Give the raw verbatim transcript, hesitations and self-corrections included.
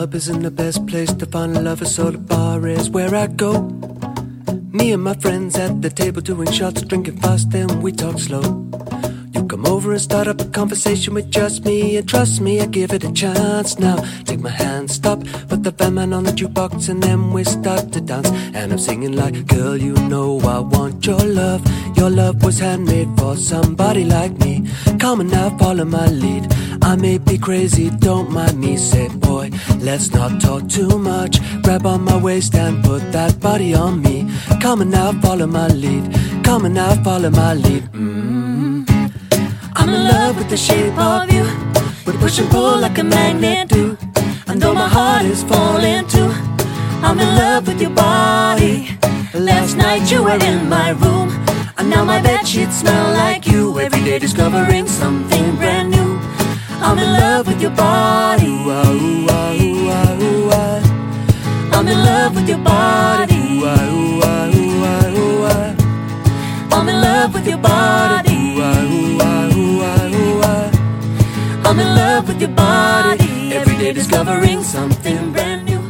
club isn't the best place to find a lover, so the bar is where I go. Me and my friends at the table doing shots, drinking fast, then we talk slow. You come over and start up a conversation with just me, and trust me, I give it a chance. Now take my hand, stop, put the bandman on the jukebox, and then we start to dance. And I'm singing like, girl, you know I want your love. Your love was handmade for somebody like me. Come on now, follow my lead. I may be crazy, don't mind me. Say, boy, let's not talk too much. Grab on my waist and put that body on me. Come on now, follow my lead. Come on now, follow my lead. Mm-hmm. I'm in love with the shape of you. We push and pull like a magnet do. And though my heart is falling too, I'm in love with your body. Last night you were in my room, and now my bedsheets smell like you. Every day discovering something brand new. I'm in love with your body. Ooh, ah, ooh, ah, ooh, ah, ooh, ah. I'm in love with your body. Ooh, ah, ooh, ah, ooh, ah, ooh, ah. I'm in love with your body. Ooh, ah, ooh, ah, ooh, ah, ooh, ah. I'm in love with your body. Every day discovering something brand new.